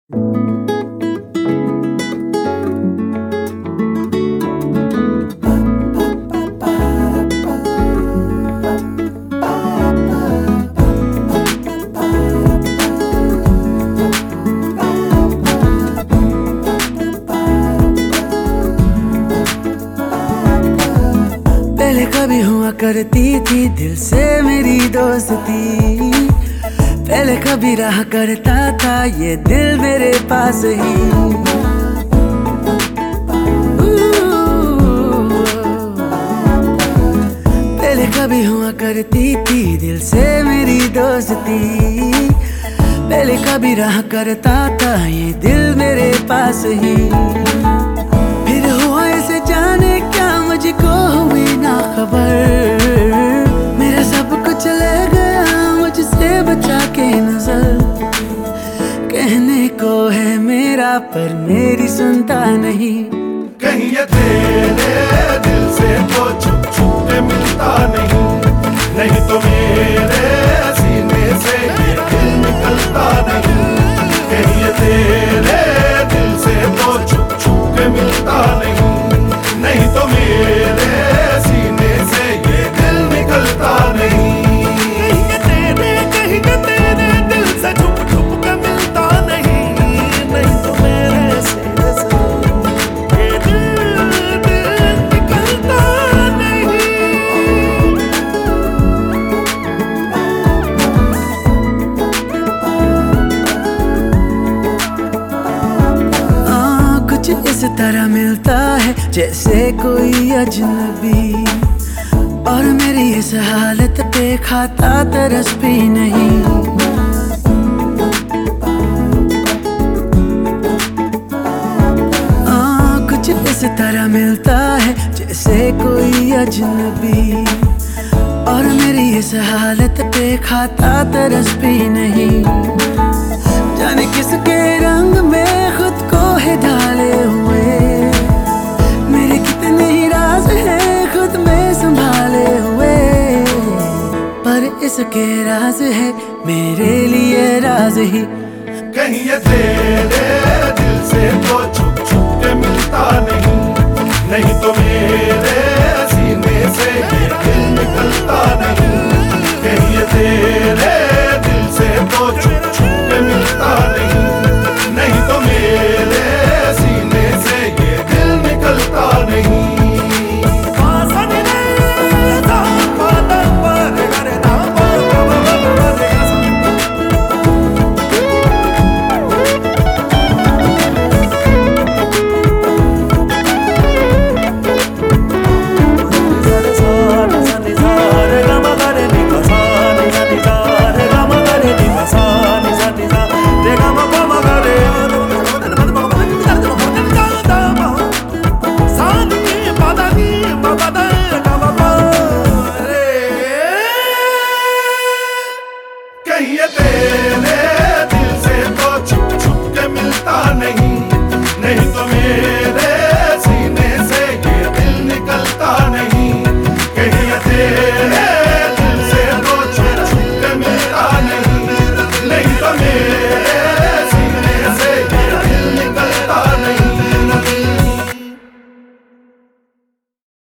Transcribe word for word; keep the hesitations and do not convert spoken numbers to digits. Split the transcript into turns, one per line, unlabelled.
पहले कभी हुआ करती थी दिल से मेरी दोस्ती, पहले कभी रहा करता था ये दिल मेरे पास ही। पहले कभी हुआ करती थी दिल से मेरी दोस्ती, पहले कभी रहा करता था ये दिल मेरे पास ही। फिर हुआ ऐसे जाने क्या मुझको हुई ना खबर, मेरा सब कुछ ले गया मुझसे बचा के नजर। कहने को है मेरा पर मेरी सुनता नहीं,
कहीं ये तेरे दिल से तो छुप छुप के मिलता नहीं, नहीं तो मेरे सीने से ये दिल निकलता नहीं। कहीं ये तेरे दिल से तो छुप छुप के मिलता नहीं, नहीं तो मेरे सीने से ये दिल निकलता नहीं। कहीं ये तेरे कहीं ये तेरे दिल से छुप छुप के मिलता नहीं, नहीं तो मेरे सीने से ये दिल दिल निकलता नहीं।
आ, कुछ इस तरह मिलता है जैसे कोई अजनबी, और मेरी इस हालत पे खाता तरस भी नहीं। आ, कुछ इस तरह मिलता है जैसे कोई अजनबी, और मेरी इस हालत पे खाता तरस भी नहीं। जाने किसके रंग में खुद को है ढाले हुए, मेरे कितने ही राज हैं खुद में संभाले हुए, पर इसके राज है मेरे लिए राज ही।
कहीं ये तेरे दिल से तो